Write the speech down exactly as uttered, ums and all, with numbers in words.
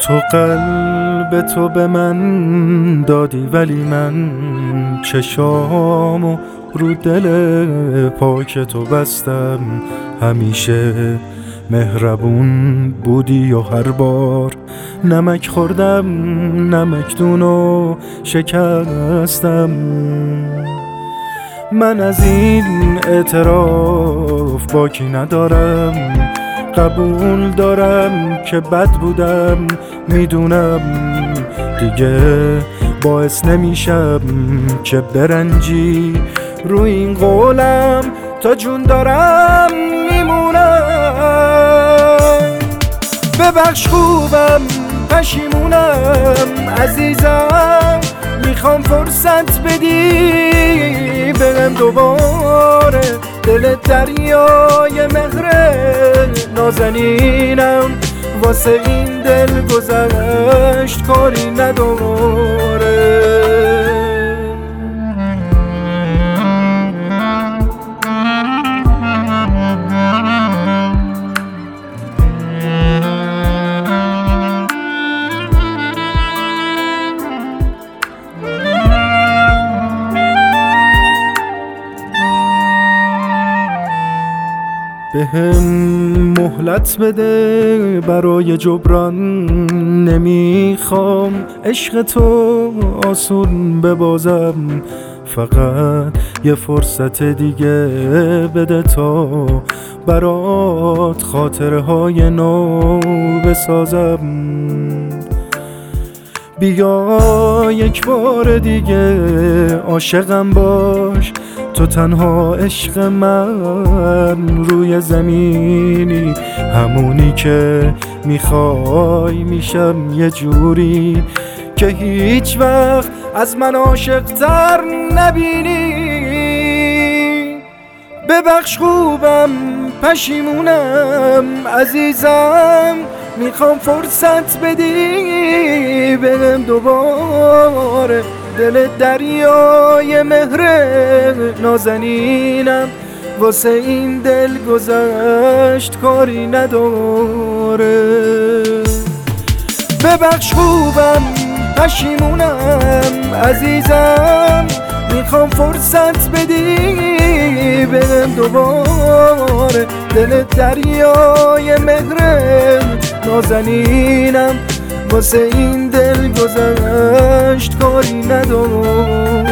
تو قلب تو به من دادی، ولی من چشامو رو دل پاک تو بستم. همیشه مهربون بودی و هر بار نمک خوردم نمکدونو شکستم. من از این اعتراف باکی ندارم، قبول دارم که بد بودم، میدونم دیگه باعث نمیشم که برنجی روی این قولم، تا جون دارم میمونم. ببخش خوبم پشیمونم عزیزم، میخوام فرصت بدی بهم دوباره، دل دریای مهر نازنینم، واسه این دل گذشت کاری نداره. بهم مهلت بده برای جبران، نمیخوام عشق تو آسون ببازم، فقط یه فرصت دیگه بده تا برات خاطرهای نو بسازم. بیا یک بار دیگه عاشقم باش، تو تنها عشق من روی زمینی، همونی که میخوای میشم یه جوری که هیچ وقت از من عاشق‌تر نبینی. ببخش خوبم پشیمونم عزیزم، میخوام فرصت بدی بهم دوباره، دل دریای مهر نازنینم، واسه این دل گذشت کاری نداره. ببخش خوبم پشیمونم عزیزم، میخوام فرصت بدی بهم دوباره، دل دریای مهر نازنینم، واسه این دل گذشت کاری نداره.